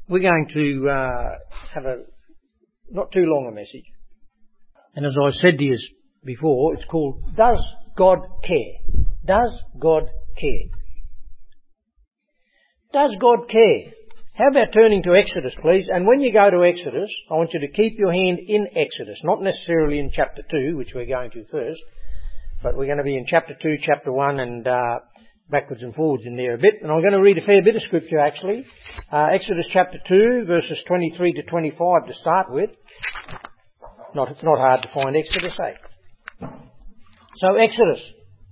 We're going to have a not too long a message. And as I said to you before, it's called Does God Care? Does God care? Does God care? How about turning to Exodus, please? And when you go to Exodus, I want you to keep your hand in Exodus, not necessarily in chapter 2, which we're going to first, but we're going to be in chapter 2, chapter 1, and backwards and forwards in there a bit. And I'm going to read a fair bit of scripture, actually. Exodus chapter 2, verses 23 to 25 to start with. It's not hard to find Exodus, eh? So, Exodus.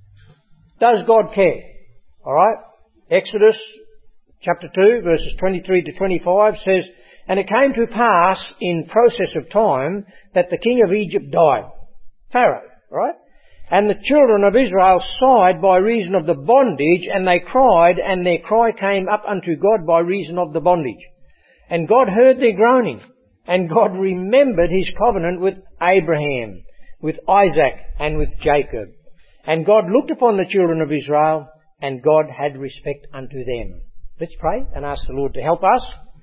Does God care? Alright? Exodus chapter 2, verses 23 to 25 says, And it came to pass in process of time that the king of Egypt died. Pharaoh, right? And the children of Israel sighed by reason of the bondage, and they cried, and their cry came up unto God by reason of the bondage. And God heard their groaning, and God remembered his covenant with Abraham, with Isaac, and with Jacob. And God looked upon the children of Israel, and God had respect unto them. Let's pray and ask the Lord to help us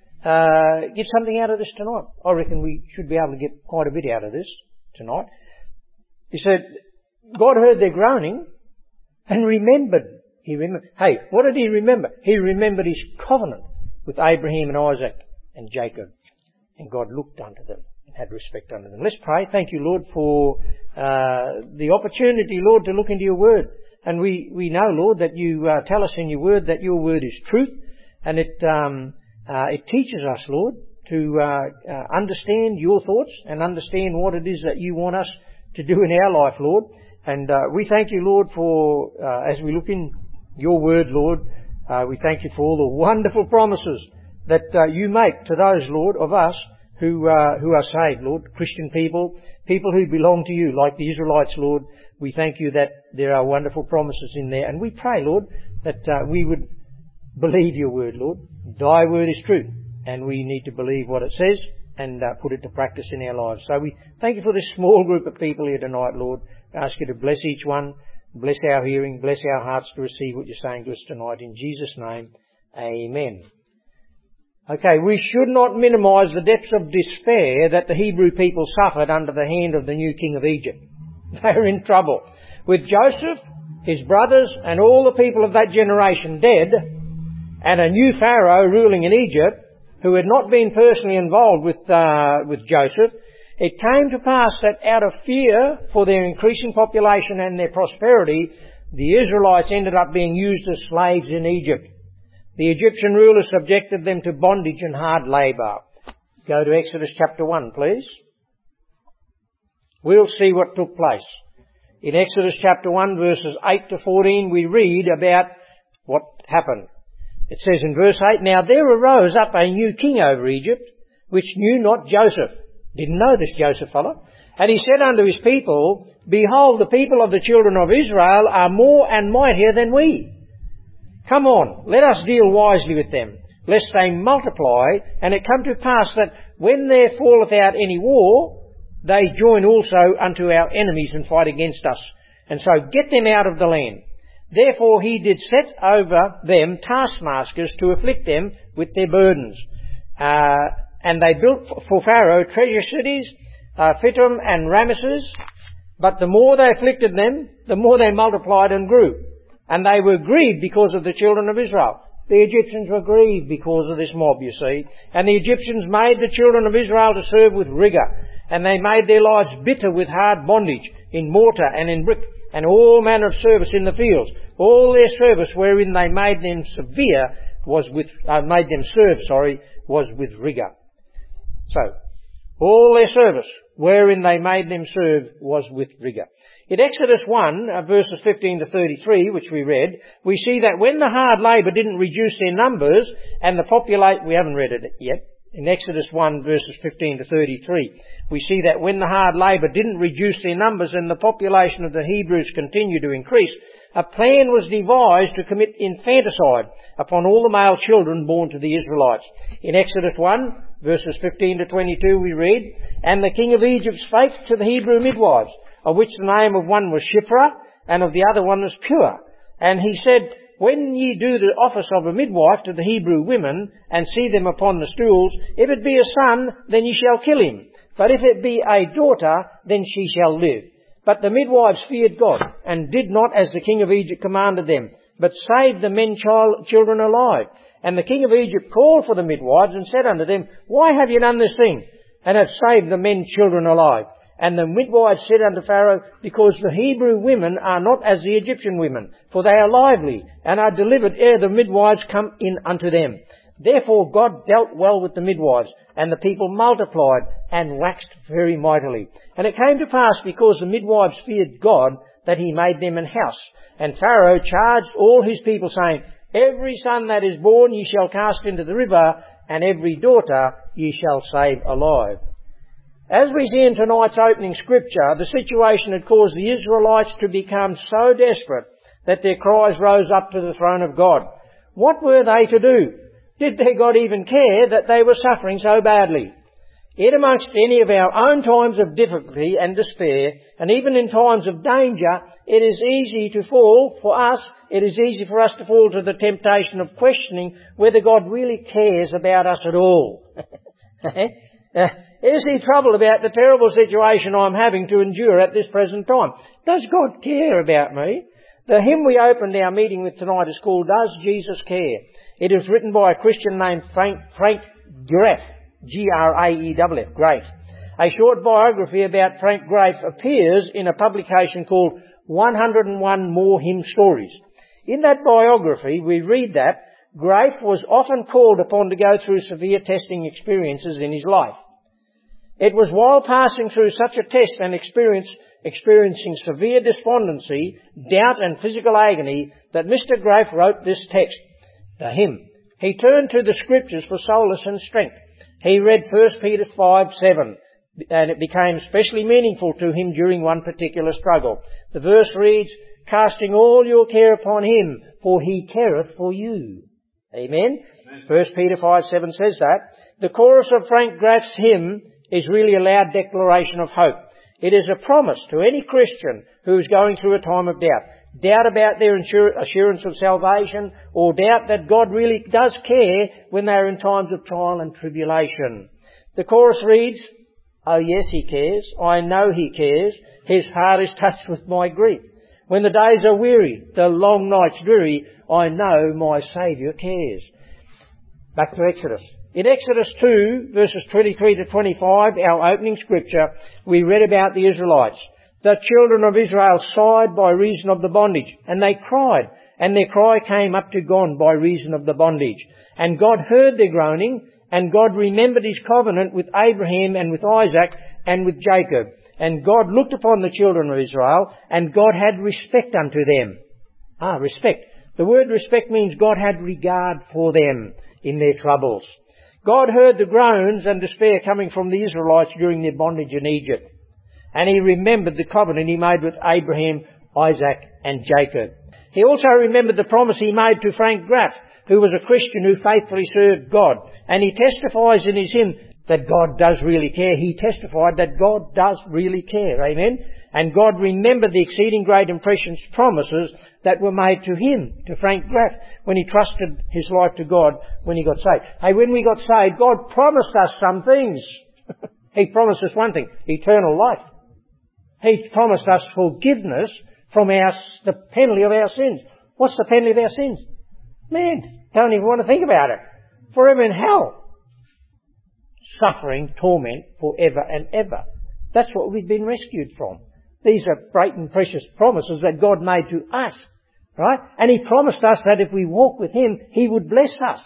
get something out of this tonight. I reckon we should be able to get quite a bit out of this tonight. He said, God heard their groaning and remembered. He remembered. Hey, what did he remember? He remembered his covenant with Abraham and Isaac and Jacob. And God looked unto them and had respect unto them. Let's pray. Thank you, Lord, for the opportunity, Lord, to look into your word. And we know, Lord, that you tell us in your word that your word is truth. And it teaches us, Lord, to understand your thoughts and understand what it is that you want us to do in our life, Lord. And we thank you, Lord, for as we look in your word, Lord, we thank you for all the wonderful promises that you make to those, Lord, of us who are saved, Lord, Christian people who belong to you, like the Israelites, Lord. We thank you that there are wonderful promises in there. And we pray, Lord, that we would believe your word, Lord. Thy word is true, and we need to believe what it says and put it to practice in our lives. So we thank you for this small group of people here tonight, Lord. We ask you to bless each one, bless our hearing, bless our hearts to receive what you're saying to us tonight. In Jesus' name, amen. Okay, we should not minimise the depths of despair that the Hebrew people suffered under the hand of the new king of Egypt. They were in trouble. With Joseph, his brothers, and all the people of that generation dead, and a new Pharaoh ruling in Egypt, who had not been personally involved with Joseph, it came to pass that out of fear for their increasing population and their prosperity, the Israelites ended up being used as slaves in Egypt. The Egyptian rulers subjected them to bondage and hard labour. Go to Exodus chapter 1, please. We'll see what took place. In Exodus chapter 1, verses 8 to 14, we read about what happened. It says in verse 8, Now there arose up a new king over Egypt, which knew not Joseph. Didn't know this Joseph fellow. And he said unto his people, Behold, the people of the children of Israel are more and mightier than we. Come on, let us deal wisely with them, lest they multiply, and it come to pass that when there falleth out any war, they join also unto our enemies and fight against us, and so get them out of the land. Therefore he did set over them taskmasters to afflict them with their burdens. And they built for Pharaoh treasure cities, Pithom and Ramesses. But the more they afflicted them, the more they multiplied and grew. And they were grieved because of the children of Israel. The Egyptians were grieved because of this mob, you see. And the Egyptians made the children of Israel to serve with rigour. And they made their lives bitter with hard bondage, in mortar and in brick, and all manner of service in the fields. All their service wherein they made them was with rigour. So, all their service wherein they made them serve was with rigour. In Exodus 1, verses 15 to 33, which we read, we see that when the hard labour didn't reduce their numbers and the we haven't read it yet. In Exodus 1, verses 15 to 33, we see that when the hard labour didn't reduce their numbers and the population of the Hebrews continued to increase, a plan was devised to commit infanticide upon all the male children born to the Israelites. In Exodus 1, verses 15 to 22, we read, And the king of Egypt spake to the Hebrew midwives, of which the name of one was Shiphrah, and of the other one was Pur. And he said, when ye do the office of a midwife to the Hebrew women, and see them upon the stools, if it be a son, then ye shall kill him. But if it be a daughter, then she shall live. But the midwives feared God, and did not as the king of Egypt commanded them, but saved the children alive. And the king of Egypt called for the midwives, and said unto them, Why have ye done this thing, and have saved the children alive? And the midwives said unto Pharaoh, Because the Hebrew women are not as the Egyptian women, for they are lively, and are delivered ere the midwives come in unto them. Therefore God dealt well with the midwives, and the people multiplied, and waxed very mightily. And it came to pass, because the midwives feared God, that he made them an house. And Pharaoh charged all his people, saying, Every son that is born ye shall cast into the river, and every daughter ye shall save alive. As we see in tonight's opening scripture, the situation had caused the Israelites to become so desperate that their cries rose up to the throne of God. What were they to do? Did their God even care that they were suffering so badly? Yet amongst any of our own times of difficulty and despair, and even in times of danger, it is easy to fall, for us, it is easy for us to fall to the temptation of questioning whether God really cares about us at all. Is he troubled about the terrible situation I'm having to endure at this present time? Does God care about me? The hymn we opened our meeting with tonight is called, Does Jesus Care? It is written by a Christian named Frank Graeff, G-R-A-E-F-F, Graeff. A short biography about Frank Graeff appears in a publication called 101 More Hymn Stories. In that biography, we read that Graeff was often called upon to go through severe testing experiences in his life. It was while passing through such a test and experiencing severe despondency, doubt and physical agony that Mr. Graeff wrote this text, the hymn. He turned to the scriptures for solace and strength. He read 1 Peter 5:7, and it became especially meaningful to him during one particular struggle. The verse reads, Casting all your care upon him, for he careth for you. Amen? 1 Peter 5:7 says that. The chorus of Frank Graeff's hymn is really a loud declaration of hope. It is a promise to any Christian who is going through a time of doubt. Doubt about their assurance of salvation, or doubt that God really does care when they are in times of trial and tribulation. The chorus reads, Oh yes, he cares. I know he cares. His heart is touched with my grief. When the days are weary, the long nights dreary, I know my Saviour cares. Back to Exodus. In Exodus 2, verses 23 to 25, our opening scripture, we read about the Israelites. The children of Israel sighed by reason of the bondage, and they cried, and their cry came up to God by reason of the bondage. And God heard their groaning, and God remembered his covenant with Abraham and with Isaac and with Jacob. And God looked upon the children of Israel, and God had respect unto them. Respect. The word respect means God had regard for them in their troubles. God heard the groans and despair coming from the Israelites during their bondage in Egypt. And he remembered the covenant he made with Abraham, Isaac and Jacob. He also remembered the promise he made to Frank Graeff, who was a Christian who faithfully served God. And he testifies in his hymn that God does really care. He testified that God does really care. Amen? And God remembered the exceeding great and precious promises that were made to him, to Frank Graeff, when he trusted his life to God when he got saved. Hey, when we got saved, God promised us some things. He promised us one thing, eternal life. He promised us forgiveness from the penalty of our sins. What's the penalty of our sins? Man, don't even want to think about it. Forever in hell. Suffering, torment, forever and ever. That's what we've been rescued from. These are great and precious promises that God made to us. Right? And he promised us that if we walk with him, he would bless us.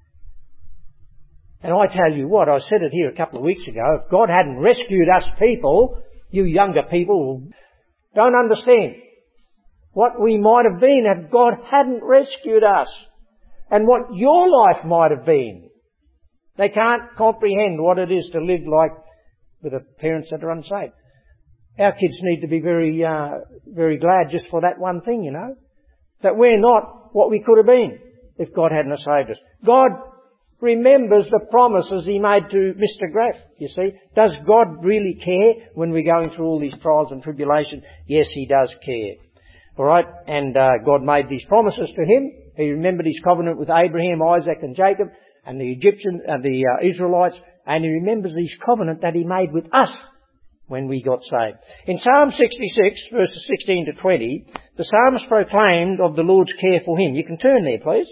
And I tell you what, I said it here a couple of weeks ago, if God hadn't rescued us people, you younger people don't understand what we might have been if God hadn't rescued us, and what your life might have been. They can't comprehend what it is to live like with parents that are unsaved. Our kids need to be very, very glad just for that one thing, that we're not what we could have been if God hadn't saved us. God remembers the promises he made to Mr. Graeff, you see. Does God really care when we're going through all these trials and tribulations? Yes, he does care. All right, and God made these promises to him, He remembered his covenant with Abraham, Isaac and Jacob and the Israelites, and he remembers his covenant that he made with us when we got saved. In Psalm 66, verses 16 to 20, the psalmist proclaimed of the Lord's care for him. You can turn there, please.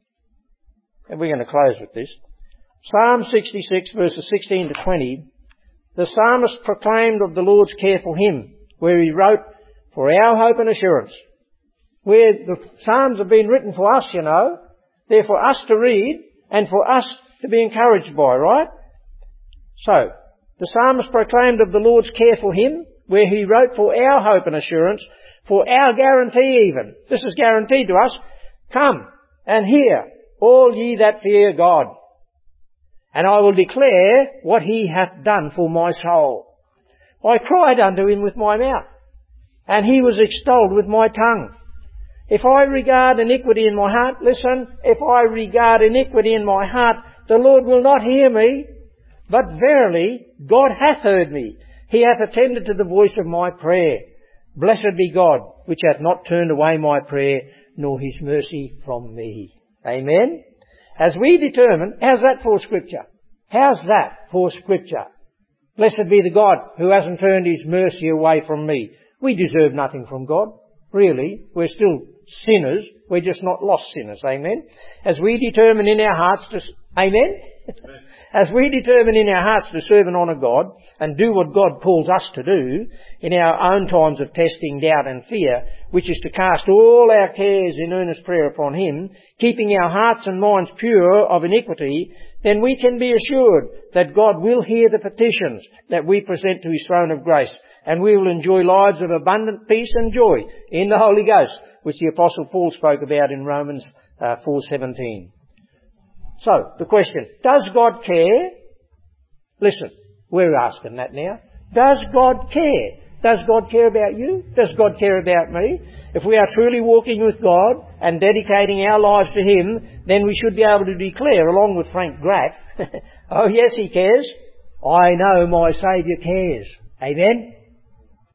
And we're going to close with this. Psalm 66, verses 16 to 20, the psalmist proclaimed of the Lord's care for him, where he wrote, for our hope and assurance. Where the Psalms have been written for us, you know. They're for us to read and for us to be encouraged by, right? So, the psalmist proclaimed of the Lord's care for him, where he wrote for our hope and assurance, for our guarantee even. This is guaranteed to us. Come and hear, all ye that fear God. And I will declare what he hath done for my soul. I cried unto him with my mouth, and he was extolled with my tongue. If I regard iniquity in my heart, listen, if I regard iniquity in my heart, the Lord will not hear me. But verily, God hath heard me. He hath attended to the voice of my prayer. Blessed be God, which hath not turned away my prayer, nor his mercy from me. Amen. As we determine, how's that for Scripture? How's that for Scripture? Blessed be the God who hasn't turned his mercy away from me. We deserve nothing from God. Really, we're still sinners. We're just not lost sinners. Amen. As we determine in our hearts to, amen? As we determine in our hearts to serve and honour God and do what God calls us to do in our own times of testing, doubt and fear, which is to cast all our cares in earnest prayer upon him, keeping our hearts and minds pure of iniquity, then we can be assured that God will hear the petitions that we present to his throne of grace, and we will enjoy lives of abundant peace and joy in the Holy Ghost, which the Apostle Paul spoke about in Romans 4:17. So, the question, does God care? Listen, we're asking that now. Does God care? Does God care about you? Does God care about me? If we are truly walking with God and dedicating our lives to him, then we should be able to declare, along with Frank Graff, oh yes, he cares. I know my Saviour cares. Amen?